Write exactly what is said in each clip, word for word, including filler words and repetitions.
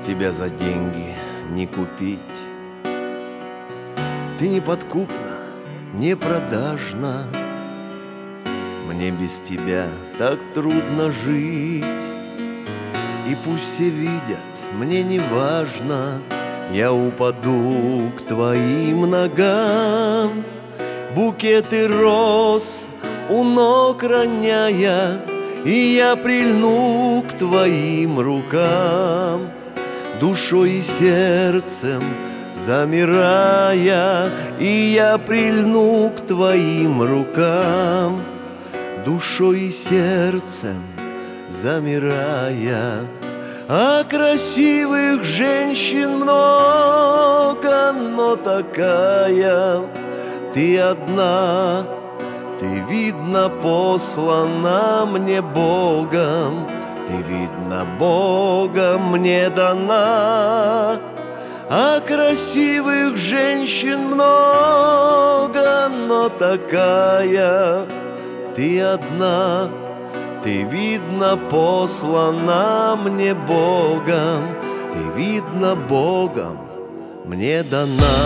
тебя за деньги не купить. Ты неподкупна, непродажна. Мне без тебя так трудно жить. И пусть все видят, мне не важно, я упаду к твоим ногам. Букеты роз у ног роняя, и я прильну к твоим рукам. Душой и сердцем замирая, и я прильну к твоим рукам. Душой и сердцем замирая. А красивых женщин много, но такая ты одна. Ты, видно, послана мне Богом, ты, видно, Богом мне дана. А красивых женщин много, но такая ты одна. Ты, видно, послана мне Богом, ты, видно, Богом мне дана.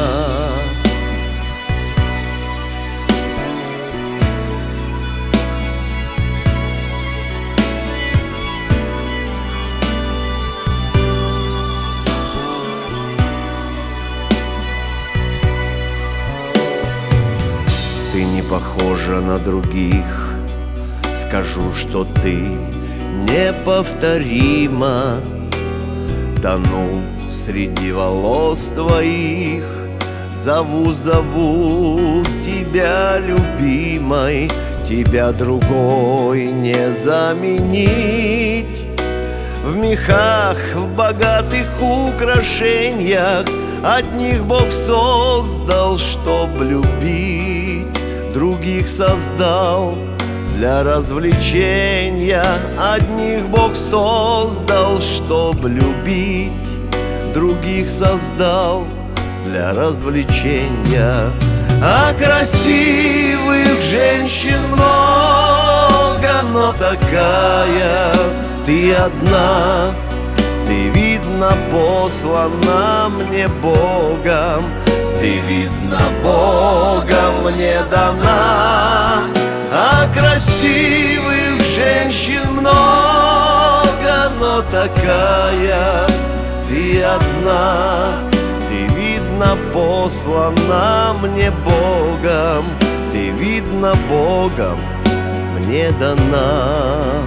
Ты не похожа на других, скажу, что ты неповторима. Тону среди волос твоих, зову, зову тебя любимой. Тебя другой не заменить. В мехах, в богатых украшениях одних Бог создал, чтоб любить. Других создал для развлечения, одних Бог создал, чтоб любить. Других создал для развлечения. А красивых женщин много, но такая ты одна. Ты, видно, послана мне Богом, ты, видно, Богом мне дана. А красивых женщин много, но такая ты одна. Ты, видно, послана мне Богом, ты, видно, Богом мне дана.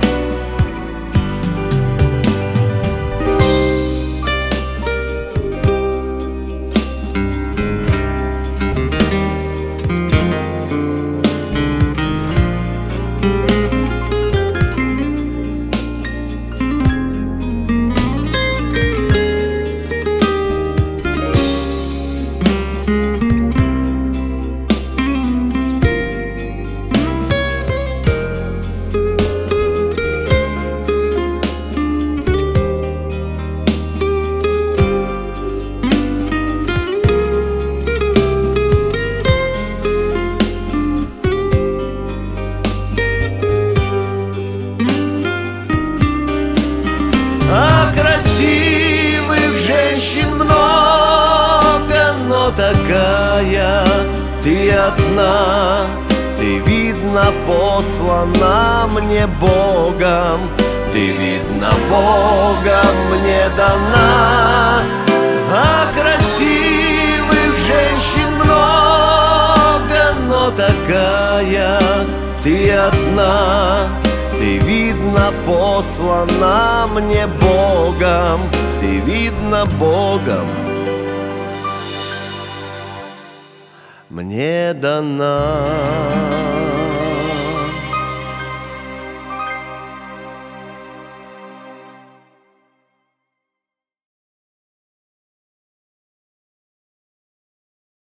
Красивых женщин много, но такая ты одна. Ты, видно, послана мне Богом, ты, видно, Богом мне дана. А красивых женщин много, но такая ты одна. Ты, видно, послана мне Богом, ты, видно, Богом мне дана.